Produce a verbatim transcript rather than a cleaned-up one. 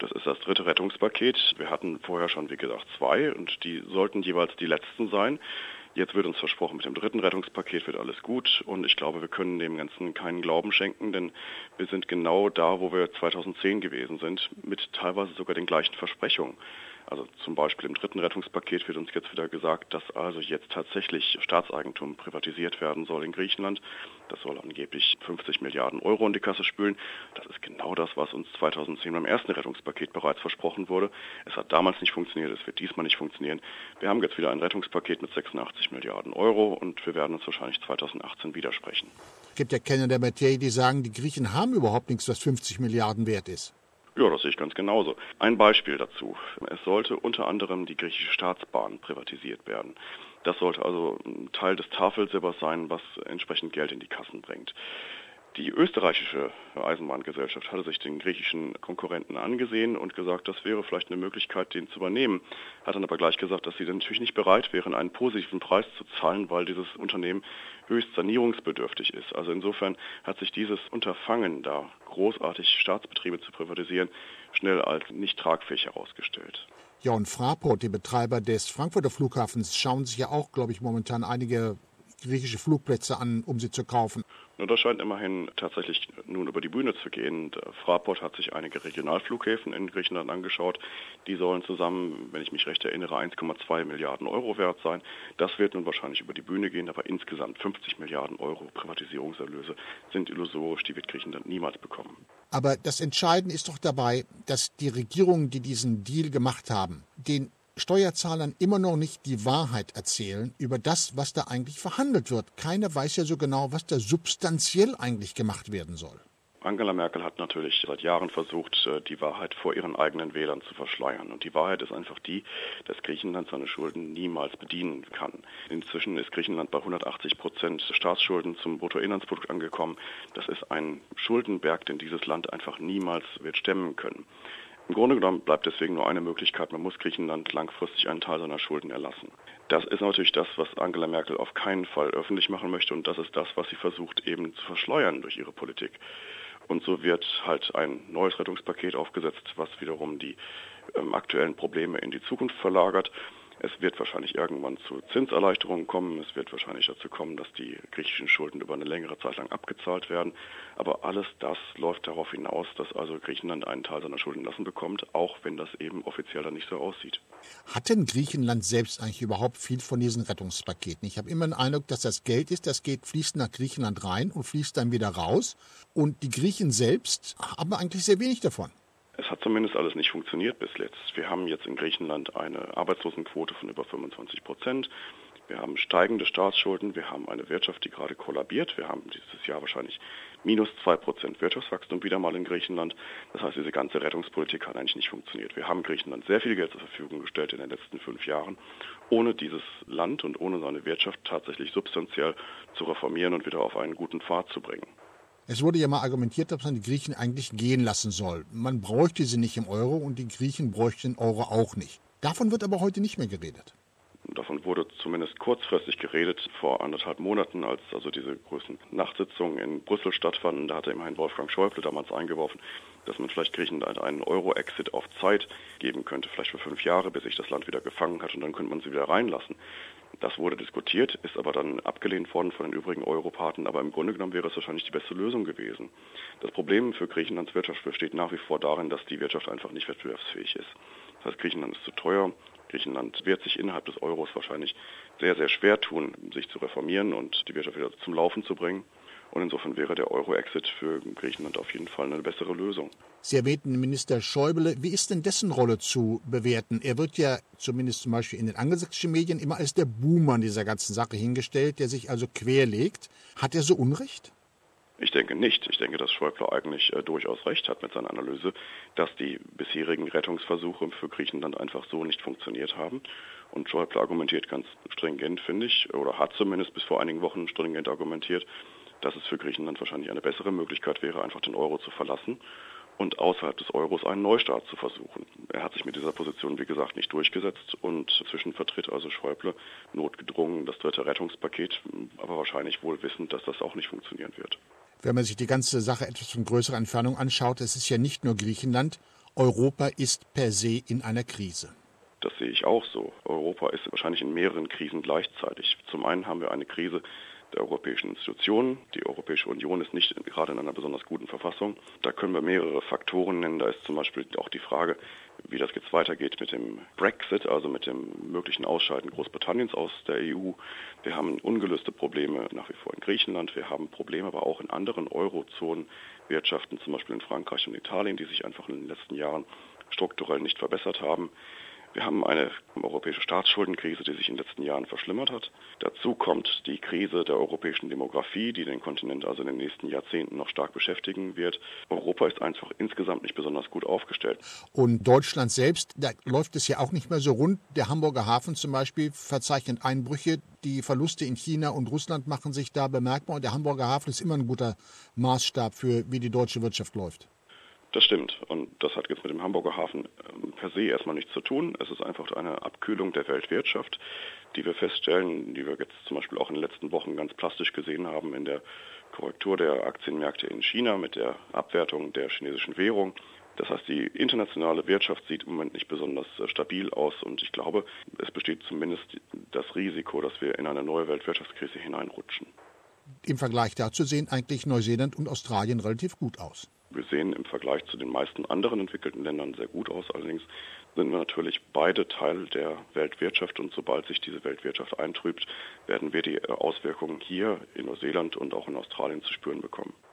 Das ist das dritte Rettungspaket. Wir hatten vorher schon, wie gesagt, zwei und die sollten jeweils die letzten sein. Jetzt wird uns versprochen, mit dem dritten Rettungspaket wird alles gut und ich glaube, wir können dem Ganzen keinen Glauben schenken, denn wir sind genau da, wo wir zweitausendzehn gewesen sind, mit teilweise sogar den gleichen Versprechungen. Also zum Beispiel im dritten Rettungspaket wird uns jetzt wieder gesagt, dass also jetzt tatsächlich Staatseigentum privatisiert werden soll in Griechenland. Das soll angeblich fünfzig Milliarden Euro in die Kasse spülen. Das ist genau das, was uns zweitausendzehn beim ersten Rettungspaket bereits versprochen wurde. Es hat damals nicht funktioniert, es wird diesmal nicht funktionieren. Wir haben jetzt wieder ein Rettungspaket mit sechsundachtzig Milliarden Euro und wir werden uns wahrscheinlich zweitausendachtzehn widersprechen. Es gibt ja Kenner der Materie, die sagen, die Griechen haben überhaupt nichts, was fünfzig Milliarden wert ist. Ja, das sehe ich ganz genauso. Ein Beispiel dazu. Es sollte unter anderem die griechische Staatsbahn privatisiert werden. Das sollte also ein Teil des Tafelsilbers sein, was entsprechend Geld in die Kassen bringt. Die österreichische Eisenbahngesellschaft hatte sich den griechischen Konkurrenten angesehen und gesagt, das wäre vielleicht eine Möglichkeit, den zu übernehmen. Hat dann aber gleich gesagt, dass sie dann natürlich nicht bereit wären, einen positiven Preis zu zahlen, weil dieses Unternehmen höchst sanierungsbedürftig ist. Also insofern hat sich dieses Unterfangen, da großartig Staatsbetriebe zu privatisieren, schnell als nicht tragfähig herausgestellt. Ja, und Fraport, die Betreiber des Frankfurter Flughafens, schauen sich ja auch, glaube ich, momentan einige griechische Flugplätze an, um sie zu kaufen. Nur das scheint immerhin tatsächlich nun über die Bühne zu gehen. Fraport hat sich einige Regionalflughäfen in Griechenland angeschaut. Die sollen zusammen, wenn ich mich recht erinnere, eins Komma zwei Milliarden Euro wert sein. Das wird nun wahrscheinlich über die Bühne gehen, aber insgesamt fünfzig Milliarden Euro Privatisierungserlöse sind illusorisch, die wird Griechenland niemals bekommen. Aber das Entscheidende ist doch dabei, dass die Regierungen, die diesen Deal gemacht haben, den Steuerzahlern immer noch nicht die Wahrheit erzählen über das, was da eigentlich verhandelt wird. Keiner weiß ja so genau, was da substanziell eigentlich gemacht werden soll. Angela Merkel hat natürlich seit Jahren versucht, die Wahrheit vor ihren eigenen Wählern zu verschleiern. Und die Wahrheit ist einfach die, dass Griechenland seine Schulden niemals bedienen kann. Inzwischen ist Griechenland bei hundertachtzig Prozent Staatsschulden zum Bruttoinlandsprodukt angekommen. Das ist ein Schuldenberg, den dieses Land einfach niemals wird stemmen können. Im Grunde genommen bleibt deswegen nur eine Möglichkeit, man muss Griechenland langfristig einen Teil seiner Schulden erlassen. Das ist natürlich das, was Angela Merkel auf keinen Fall öffentlich machen möchte und das ist das, was sie versucht eben zu verschleiern durch ihre Politik. Und so wird halt ein neues Rettungspaket aufgesetzt, was wiederum die ähm, aktuellen Probleme in die Zukunft verlagert. Es wird wahrscheinlich irgendwann zu Zinserleichterungen kommen. Es wird wahrscheinlich dazu kommen, dass die griechischen Schulden über eine längere Zeit lang abgezahlt werden. Aber alles das läuft darauf hinaus, dass also Griechenland einen Teil seiner Schulden lassen bekommt, auch wenn das eben offiziell dann nicht so aussieht. Hat denn Griechenland selbst eigentlich überhaupt viel von diesen Rettungspaketen? Ich habe immer den Eindruck, dass das Geld ist, das geht, fließt nach Griechenland rein und fließt dann wieder raus. Und die Griechen selbst haben eigentlich sehr wenig davon. Es hat zumindest alles nicht funktioniert bis jetzt. Wir haben jetzt in Griechenland eine Arbeitslosenquote von über fünfundzwanzig Prozent. Wir haben steigende Staatsschulden. Wir haben eine Wirtschaft, die gerade kollabiert. Wir haben dieses Jahr wahrscheinlich minus zwei Prozent Wirtschaftswachstum wieder mal in Griechenland. Das heißt, diese ganze Rettungspolitik hat eigentlich nicht funktioniert. Wir haben Griechenland sehr viel Geld zur Verfügung gestellt in den letzten fünf Jahren, ohne dieses Land und ohne seine Wirtschaft tatsächlich substanziell zu reformieren und wieder auf einen guten Pfad zu bringen. Es wurde ja mal argumentiert, dass man die Griechen eigentlich gehen lassen soll. Man bräuchte sie nicht im Euro und die Griechen bräuchten den Euro auch nicht. Davon wird aber heute nicht mehr geredet. Davon wurde zumindest kurzfristig geredet, vor anderthalb Monaten, als also diese großen Nachtsitzungen in Brüssel stattfanden. Da hatte immerhin Wolfgang Schäuble damals eingeworfen, dass man vielleicht Griechenland einen Euro-Exit auf Zeit geben könnte, vielleicht für fünf Jahre, bis sich das Land wieder gefangen hat und dann könnte man sie wieder reinlassen. Das wurde diskutiert, ist aber dann abgelehnt worden von den übrigen Europarten, aber im Grunde genommen wäre es wahrscheinlich die beste Lösung gewesen. Das Problem für Griechenlands Wirtschaft besteht nach wie vor darin, dass die Wirtschaft einfach nicht wettbewerbsfähig ist. Das heißt, Griechenland ist zu teuer. Griechenland wird sich innerhalb des Euros wahrscheinlich sehr, sehr schwer tun, sich zu reformieren und die Wirtschaft wieder zum Laufen zu bringen. Und insofern wäre der Euro-Exit für Griechenland auf jeden Fall eine bessere Lösung. Sie erwähnten Minister Schäuble. Wie ist denn dessen Rolle zu bewerten? Er wird ja zumindest zum Beispiel in den angelsächsischen Medien immer als der Buhmann dieser ganzen Sache hingestellt, der sich also querlegt. Hat er so Unrecht? Ich denke nicht. Ich denke, dass Schäuble eigentlich äh, durchaus recht hat mit seiner Analyse, dass die bisherigen Rettungsversuche für Griechenland einfach so nicht funktioniert haben. Und Schäuble argumentiert ganz stringent, finde ich, oder hat zumindest bis vor einigen Wochen stringent argumentiert, dass es für Griechenland wahrscheinlich eine bessere Möglichkeit wäre, einfach den Euro zu verlassen und außerhalb des Euros einen Neustart zu versuchen. Er hat sich mit dieser Position, wie gesagt, nicht durchgesetzt und inzwischen vertritt also Schäuble notgedrungen das dritte Rettungspaket, aber wahrscheinlich wohl wissend, dass das auch nicht funktionieren wird. Wenn man sich die ganze Sache etwas von größerer Entfernung anschaut, es ist ja nicht nur Griechenland, Europa ist per se in einer Krise. Das sehe ich auch so. Europa ist wahrscheinlich in mehreren Krisen gleichzeitig. Zum einen haben wir eine Krise der europäischen Institutionen. Die Europäische Union ist nicht gerade in einer besonders guten Verfassung. Da können wir mehrere Faktoren nennen. Da ist zum Beispiel auch die Frage, wie das jetzt weitergeht mit dem Brexit, also mit dem möglichen Ausscheiden Großbritanniens aus der E U. Wir haben ungelöste Probleme nach wie vor in Griechenland. Wir haben Probleme aber auch in anderen Eurozonenwirtschaften, zum Beispiel in Frankreich und Italien, die sich einfach in den letzten Jahren strukturell nicht verbessert haben. Wir haben eine europäische Staatsschuldenkrise, die sich in den letzten Jahren verschlimmert hat. Dazu kommt die Krise der europäischen Demografie, die den Kontinent also in den nächsten Jahrzehnten noch stark beschäftigen wird. Europa ist einfach insgesamt nicht besonders gut aufgestellt. Und Deutschland selbst, da läuft es ja auch nicht mehr so rund. Der Hamburger Hafen zum Beispiel verzeichnet Einbrüche. Die Verluste in China und Russland machen sich da bemerkbar. Und der Hamburger Hafen ist immer ein guter Maßstab für, wie die deutsche Wirtschaft läuft. Das stimmt. Und das hat jetzt mit dem Hamburger Hafen per se erstmal nichts zu tun. Es ist einfach eine Abkühlung der Weltwirtschaft, die wir feststellen, die wir jetzt zum Beispiel auch in den letzten Wochen ganz plastisch gesehen haben in der Korrektur der Aktienmärkte in China mit der Abwertung der chinesischen Währung. Das heißt, die internationale Wirtschaft sieht im Moment nicht besonders stabil aus und ich glaube, es besteht zumindest das Risiko, dass wir in eine neue Weltwirtschaftskrise hineinrutschen. Im Vergleich dazu sehen eigentlich Neuseeland und Australien relativ gut aus. Wir sehen im Vergleich zu den meisten anderen entwickelten Ländern sehr gut aus. Allerdings sind wir natürlich beide Teil der Weltwirtschaft und sobald sich diese Weltwirtschaft eintrübt, werden wir die Auswirkungen hier in Neuseeland und auch in Australien zu spüren bekommen.